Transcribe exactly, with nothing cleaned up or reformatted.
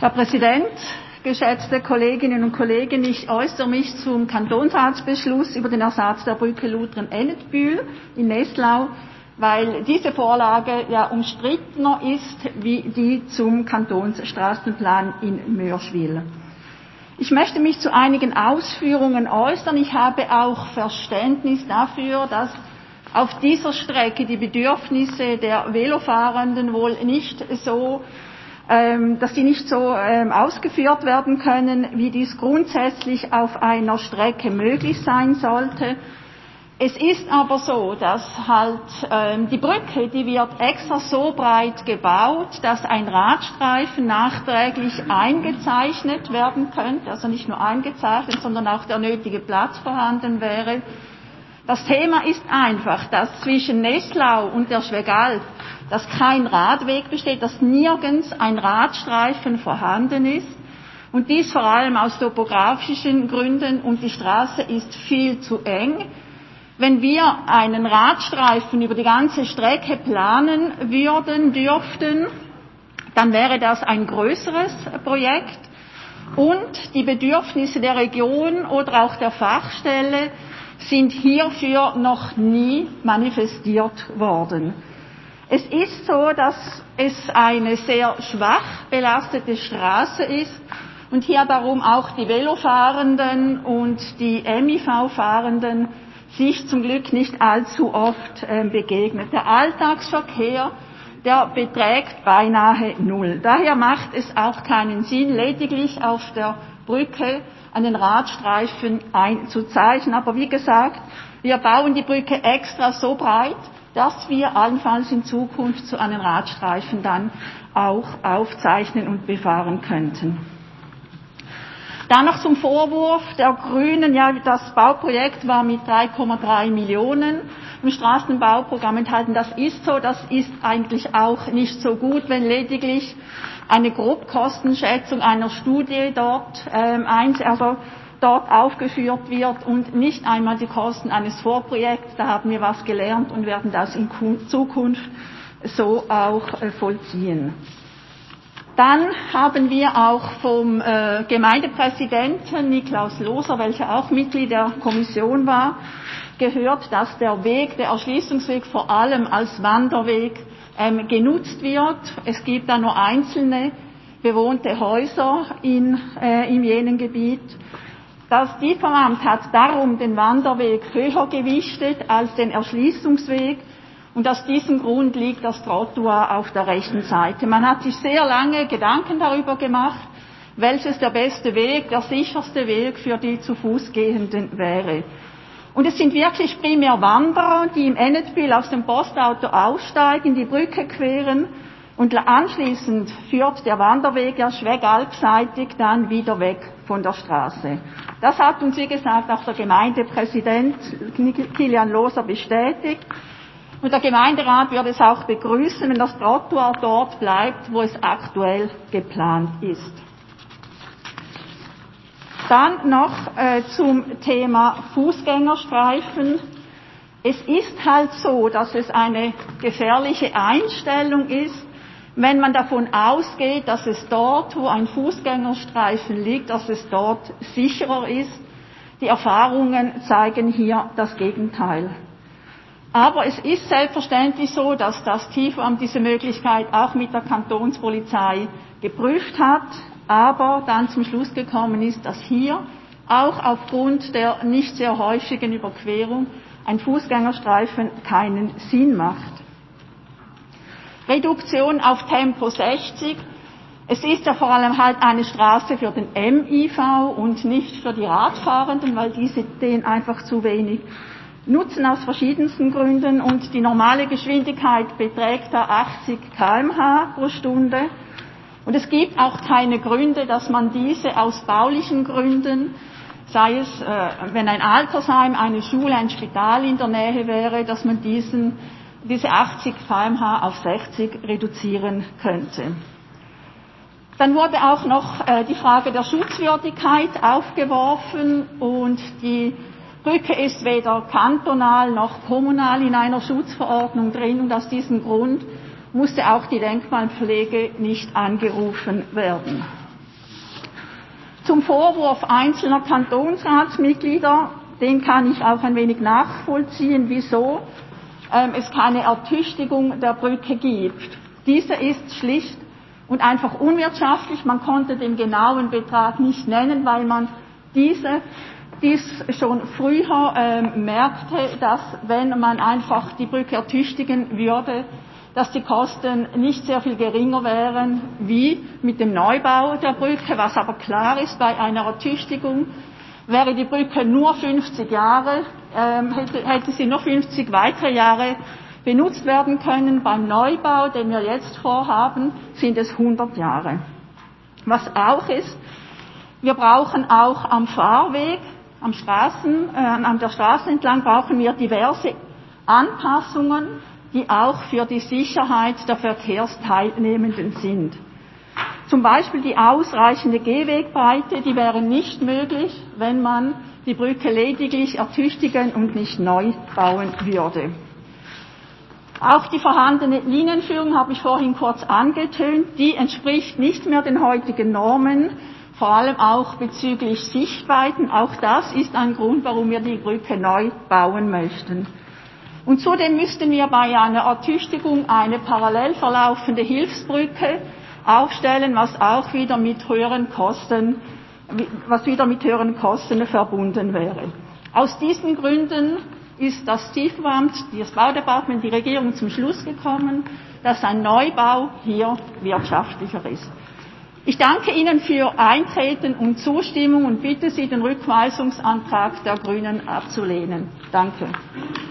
Herr Präsident, geschätzte Kolleginnen und Kollegen, ich äußere mich zum Kantonsratsbeschluss über den Ersatz der Brücke Luthern-Ennetbühl in Nestlau, weil diese Vorlage ja umstrittener ist wie die zum Kantonsstraßenplan in Mörschwil. Ich möchte mich zu einigen Ausführungen äußern. Ich habe auch Verständnis dafür, dass auf dieser Strecke die Bedürfnisse der Velofahrenden wohl nicht so, ähm, dass die nicht so ähm, ausgeführt werden können, wie dies grundsätzlich auf einer Strecke möglich sein sollte. Es ist aber so, dass halt ähm, die Brücke, die wird extra so breit gebaut, dass ein Radstreifen nachträglich eingezeichnet werden könnte, also nicht nur eingezeichnet, sondern auch der nötige Platz vorhanden wäre. Das Thema ist einfach, dass zwischen Nestlau und der Schwegalp, dass kein Radweg besteht, dass nirgends ein Radstreifen vorhanden ist und dies vor allem aus topografischen Gründen, und die Straße ist viel zu eng. Wenn wir einen Radstreifen über die ganze Strecke planen würden, dürften, dann wäre das ein größeres Projekt und die Bedürfnisse der Region oder auch der Fachstelle sind hierfür noch nie manifestiert worden. Es ist so, dass es eine sehr schwach belastete Straße ist und hier darum auch die Velofahrenden und die M I V-Fahrenden sich zum Glück nicht allzu oft äh, begegnet. Der Alltagsverkehr, der beträgt beinahe null. Daher macht es auch keinen Sinn, lediglich auf der Brücke einen Radstreifen einzuzeichnen. Aber wie gesagt, wir bauen die Brücke extra so breit, dass wir allenfalls in Zukunft so einen Radstreifen dann auch aufzeichnen und befahren könnten. Dann noch zum Vorwurf der Grünen, ja, das Bauprojekt war mit drei Komma drei Millionen im Straßenbauprogramm enthalten. Das ist so, das ist eigentlich auch nicht so gut, wenn lediglich eine Grobkostenschätzung einer Studie dort, ähm, eins, also dort aufgeführt wird und nicht einmal die Kosten eines Vorprojekts. Da haben wir was gelernt und werden das in Zukunft so auch äh, vollziehen. Dann haben wir auch vom äh, Gemeindepräsidenten Niklaus Loser, welcher auch Mitglied der Kommission war, gehört, dass der Weg, der Erschließungsweg vor allem als Wanderweg ähm, genutzt wird. Es gibt da nur einzelne bewohnte Häuser in, äh, in jenem Gebiet. Das Tiefbauamt hat darum den Wanderweg höher gewichtet als den Erschließungsweg. Und aus diesem Grund liegt das Trottoir auf der rechten Seite. Man hat sich sehr lange Gedanken darüber gemacht, welches der beste Weg, der sicherste Weg für die zu Fuß Gehenden wäre. Und es sind wirklich primär Wanderer, die im Ennetbühl aus dem Postauto aussteigen, die Brücke queren und anschließend führt der Wanderweg ja schwegalpseitig dann wieder weg von der Straße. Das hat uns, wie gesagt, auch der Gemeindepräsident Kilian Loser bestätigt. Und der Gemeinderat würde es auch begrüßen, wenn das Trottoir dort bleibt, wo es aktuell geplant ist. Dann noch äh, zum Thema Fußgängerstreifen. Es ist halt so, dass es eine gefährliche Einstellung ist, wenn man davon ausgeht, dass es dort, wo ein Fußgängerstreifen liegt, dass es dort sicherer ist. Die Erfahrungen zeigen hier das Gegenteil. Aber es ist selbstverständlich so, dass das Tiefbauamt diese Möglichkeit auch mit der Kantonspolizei geprüft hat, aber dann zum Schluss gekommen ist, dass hier auch aufgrund der nicht sehr häufigen Überquerung ein Fußgängerstreifen keinen Sinn macht. Reduktion auf Tempo sechzig. Es ist ja vor allem halt eine Straße für den M I V und nicht für die Radfahrenden, weil diese den einfach zu wenig nutzen aus verschiedensten Gründen, und die normale Geschwindigkeit beträgt da achtzig Kilometer pro Stunde pro Stunde. Und es gibt auch keine Gründe, dass man diese aus baulichen Gründen, sei es, äh, wenn ein Altersheim, eine Schule, ein Spital in der Nähe wäre, dass man diesen, diese achtzig Kilometer pro Stunde auf sechzig reduzieren könnte. Dann wurde auch noch äh, die Frage der Schutzwürdigkeit aufgeworfen, und die Brücke ist weder kantonal noch kommunal in einer Schutzverordnung drin, und aus diesem Grund musste auch die Denkmalpflege nicht angerufen werden. Zum Vorwurf einzelner Kantonsratsmitglieder, den kann ich auch ein wenig nachvollziehen, wieso ähm, es keine Ertüchtigung der Brücke gibt. Diese ist schlicht und einfach unwirtschaftlich. Man konnte den genauen Betrag nicht nennen, weil man diese, dies schon früher ähm, merkte, dass wenn man einfach die Brücke ertüchtigen würde, dass die Kosten nicht sehr viel geringer wären wie mit dem Neubau der Brücke. Was aber klar ist, bei einer Ertüchtigung wäre die Brücke nur fünfzig Jahre, ähm, hätte, hätte sie nur fünfzig weitere Jahre benutzt werden können. Beim Neubau, den wir jetzt vorhaben, sind es hundert Jahre. Was auch ist, wir brauchen auch am Fahrweg, am Straßen, äh, an der Straße entlang brauchen wir diverse Anpassungen, die auch für die Sicherheit der Verkehrsteilnehmenden sind. Zum Beispiel die ausreichende Gehwegbreite, die wäre nicht möglich, wenn man die Brücke lediglich ertüchtigen und nicht neu bauen würde. Auch die vorhandene Linienführung habe ich vorhin kurz angetönt, die entspricht nicht mehr den heutigen Normen, vor allem auch bezüglich Sichtweiten. Auch das ist ein Grund, warum wir die Brücke neu bauen möchten. Und zudem müssten wir bei einer Ertüchtigung eine parallel verlaufende Hilfsbrücke aufstellen, was auch wieder mit höheren Kosten, was wieder mit höheren Kosten verbunden wäre. Aus diesen Gründen ist das Tiefbauamt, das Baudepartement, die Regierung zum Schluss gekommen, dass ein Neubau hier wirtschaftlicher ist. Ich danke Ihnen für Eintreten und Zustimmung und bitte Sie, den Rückweisungsantrag der Grünen abzulehnen. Danke.